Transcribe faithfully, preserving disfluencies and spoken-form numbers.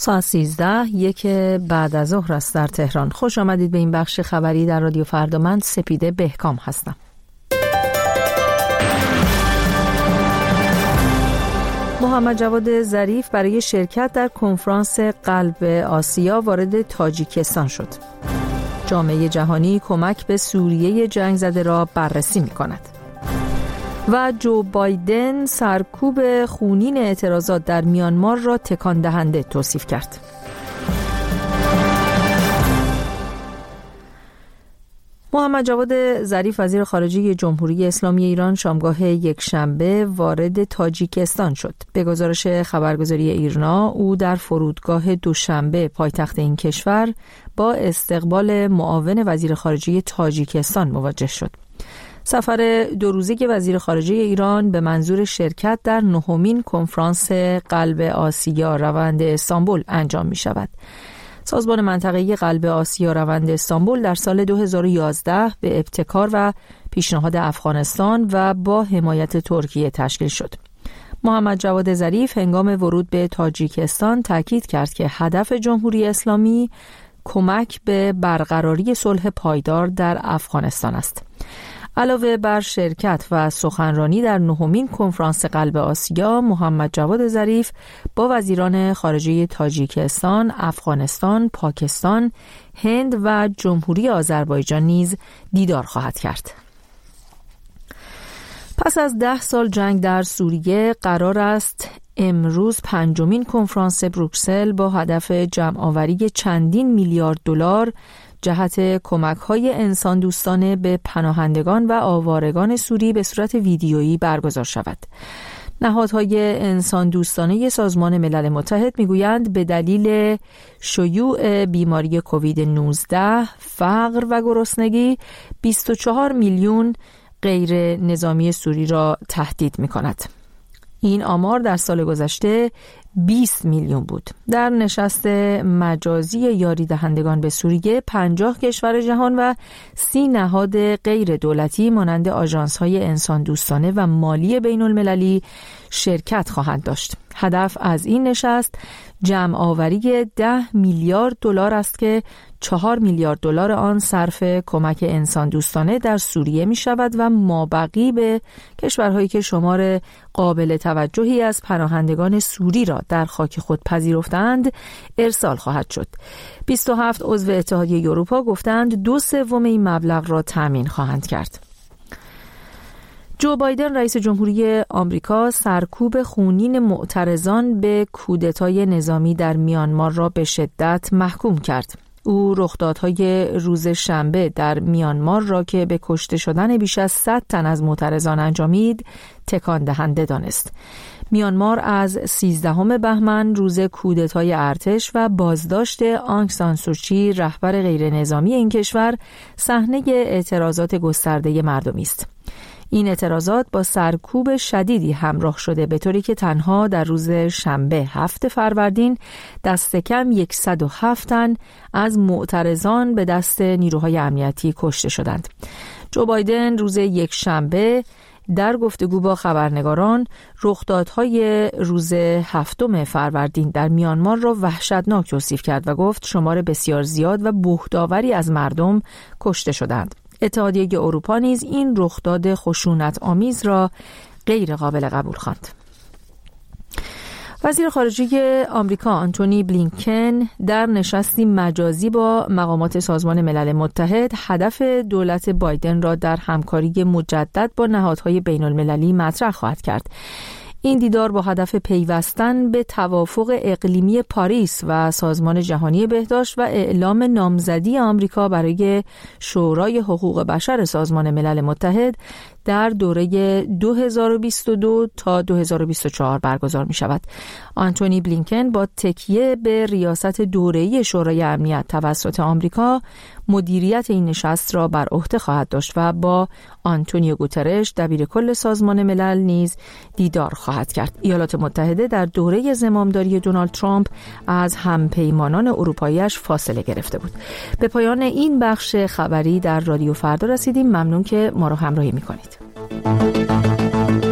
ساعت سیزده یک بعد از ظهر است در تهران. خوش آمدید به این بخش خبری در رادیو فردا. من سپیده بهکام هستم. محمد جواد ظریف برای شرکت در کنفرانس قلب آسیا وارد تاجیکستان شد. جامعه جهانی کمک به سوریه جنگ زده را بررسی می کند. و جو بایدن سرکوب خونین اعتراضات در میانمار را تکان دهنده توصیف کرد. محمد جواد ظریف وزیر خارجه جمهوری اسلامی ایران شامگاه یکشنبه وارد تاجیکستان شد. به گزارش خبرگزاری ایرنا او در فرودگاه دوشنبه پایتخت این کشور با استقبال معاون وزیر خارجه تاجیکستان مواجه شد. سفر دو روزه وزیر خارجه ایران به منظور شرکت در نهمین کنفرانس قلب آسیا روند استانبول انجام می شود. سازمان منطقه‌ای قلب آسیا روند استانبول در سال دو هزار و یازده به ابتکار و پیشنهاد افغانستان و با حمایت ترکیه تشکیل شد. محمد جواد ظریف هنگام ورود به تاجیکستان تاکید کرد که هدف جمهوری اسلامی کمک به برقراری صلح پایدار در افغانستان است. علاوه بر شرکت و سخنرانی در نهمین کنفرانس قلب آسیا، محمد جواد ظریف با وزیران خارجه تاجیکستان، افغانستان، پاکستان، هند و جمهوری آذربایجان نیز دیدار خواهد کرد. پس از ده سال جنگ در سوریه قرار است امروز پنجمین کنفرانس بروکسل با هدف جمع‌آوری چندین میلیارد دلار جهت کمک‌های انسان دوستانه به پناهندگان و آوارگان سوری به صورت ویدیویی برگزار شود. نهادهای انسان دوستانه سازمان ملل متحد میگویند به دلیل شیوع بیماری کووید نوزده، فقر و گرسنگی بیست و چهار میلیون غیر نظامی سوری را تهدید می‌کند. این آمار در سال گذشته بیست میلیون بود. در نشست مجازی یاری دهندگان به سوریه پنجاه کشور جهان و سی نهاد غیر دولتی مانند آژانس‌های انسان دوستانه و مالی بین المللی شرکت خواهند داشت. هدف از این نشست جمع آوری ده میلیارد دلار است که چهار میلیارد دلار آن صرف کمک انسان دوستانه در سوریه می شود و مابقی به کشورهایی که شمار قابل توجهی از پناهندگان سوری را در خاک خود پذیرفتند ارسال خواهد شد. بیست و هفت عضو اتحادیه اروپا گفتند دو سوم این مبلغ را تامین خواهند کرد. جو بایدن رئیس جمهوری آمریکا سرکوب خونین معترضان به کودتای نظامی در میانمار را به شدت محکوم کرد. او رخدادهای روز شنبه در میانمار را که به کشته شدن بیش از صد تن از معترضان انجامید تکان دهنده دانست. میانمار از سیزدهم بهمن روز کودتای ارتش و بازداشت آنگ سان سوچی رهبر غیر نظامی این کشور صحنه اعتراضات گسترده مردمی است. این اعتراضات با سرکوب شدیدی همراه شده به طوری که تنها در روز شنبه هفت فروردین دست کم صد و هفت تن از معترضان به دست نیروهای امنیتی کشته شدند. جو بایدن روز یک شنبه در گفتگو با خبرنگاران رخدادهای روز هفتم فروردین در میانمار را وحشتناک توصیف کرد و گفت شمار بسیار زیاد و بهت‌آوری از مردم کشته شدند. اتحادیه اروپا نیز این رخداد خشونت آمیز را غیر قابل قبول خواند. وزیر خارجه آمریکا آنتونی بلینکن در نشستی مجازی با مقامات سازمان ملل متحد هدف دولت بایدن را در همکاری مجدد با نهادهای بین المللی مطرح خواهد کرد. این دیدار با هدف پیوستن به توافق اقلیمی پاریس و سازمان جهانی بهداشت و اعلام نامزدی آمریکا برای شورای حقوق بشر سازمان ملل متحد در دوره دو هزار و بیست و دو تا دو هزار و بیست و چهار برگزار می شود. آنتونی بلینکن با تکیه به ریاست دوره‌ای شورای امنیت توسط آمریکا مدیریت این نشست را بر عهده خواهد داشت و با آنتونیو گوترش دبیر کل سازمان ملل نیز دیدار خواهد کرد. ایالات متحده در دوره زمامداری دونالد ترامپ از همپیمانان اروپایی‌اش فاصله گرفته بود. به پایان این بخش خبری در رادیو فردا رسیدیم. ممنون که ما را همراهی می‌کنید.